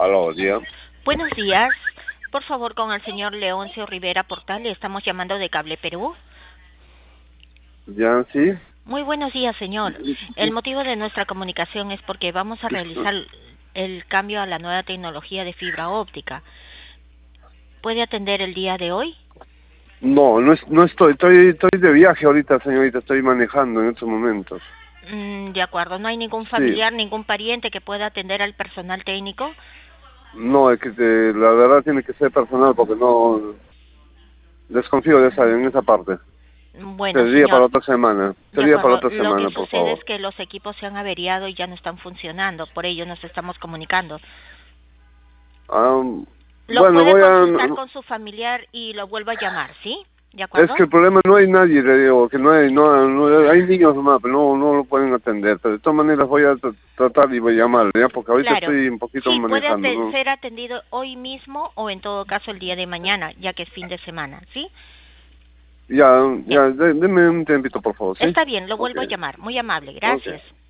Aló, día. Buenos días. Por favor, con el señor Leoncio Rivera Portal. Le estamos llamando de Cable Perú. Ya, sí. Muy buenos días, señor. El motivo de nuestra comunicación es porque vamos a realizar el cambio a la nueva tecnología de fibra óptica. ¿Puede atender el día de hoy? No, no estoy de viaje ahorita, señorita, estoy manejando en estos momentos. De acuerdo. ¿No hay ningún Sí. familiar, ningún pariente que pueda atender al personal técnico? No, es que la verdad tiene que ser personal porque no desconfío en esa parte. Bueno, Sería para señor. otra semana. De Sería para acuerdo. otra Lo que semana, por sucede es favor. que los equipos se han averiado y ya no están funcionando. Por ello nos estamos comunicando. Ah, Lo bueno, puede consultar con su familiar y lo vuelvo a llamar, ¿sí? ¿De es acuerdo? que el problema no hay nadie, le digo, que hay niños nomás, pero no lo pueden atender. Pero de todas maneras voy a tratar y voy a llamar, ¿ya? Porque ahorita Claro. estoy un poquito Sí, puede manejando, ¿no? ser atendido hoy mismo o en todo caso el día de mañana, ya que es fin de semana, ¿sí? Ya, Ya. deme un tiempito, por favor, ¿sí? Está bien, lo Ok, vuelvo a llamar. Muy amable, ok. gracias.